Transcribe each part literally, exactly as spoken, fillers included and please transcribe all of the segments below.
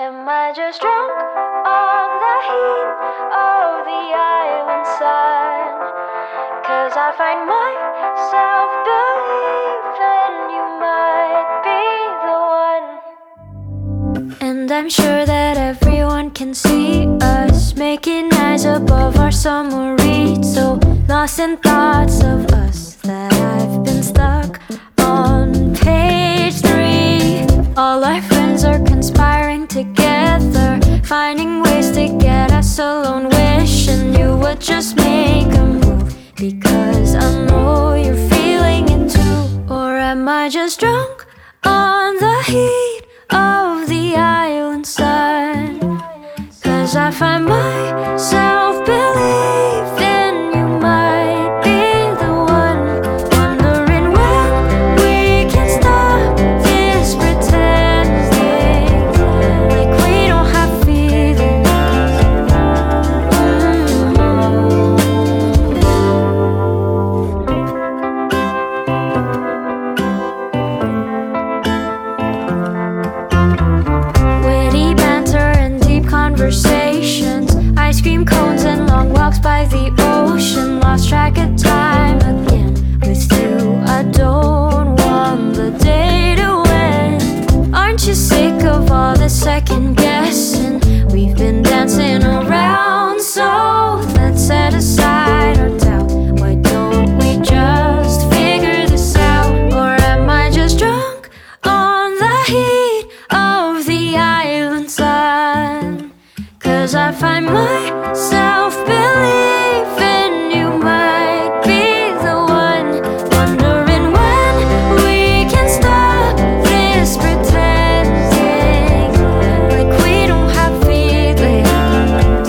Am I just drunk on the heat of the island sun? 'Cause I find myself believing you might be the one. And I'm sure that everyone can see us making eyes above our summer read. So lost in thoughts of us that I've been stuck on page three. All our friends are conspiring together, finding ways to get us alone, wishing you would just make a move, because I know you're feeling it too. Or am I just drunk on the heat of the island sun? 'Cause I find myself believing you might be the one, wondering when we can stop this pretending like we don't have feelings. Mm. Witty banter and deep conversations, ice cream cones and long walks by the ocean. Lost track of time again with you. I don't want the day to end. Aren't you sick of all the second guessing? We've been dancing around, so let's set aside our doubt. Why don't we just figure this out? Or am I just drunk on the heat of the island sun? 'Cause I find myself believing you might be the one, wondering when we can stop this pretending like we don't have feelings.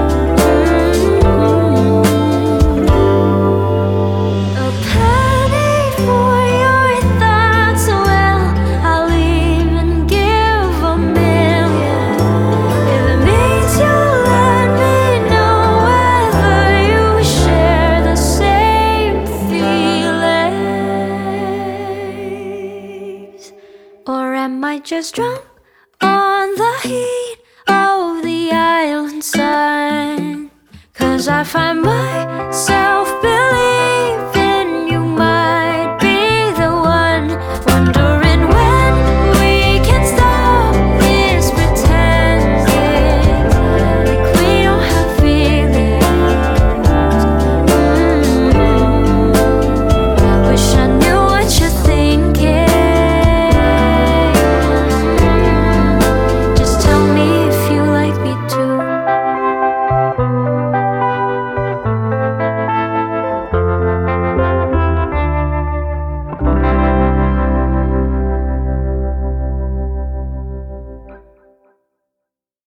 Mm. A penny for your thoughts, well, I'll even give a million if it means you let me know whether you share the same feelings. Or am I just drunk on the heat of the island sun? 'Cause I find myself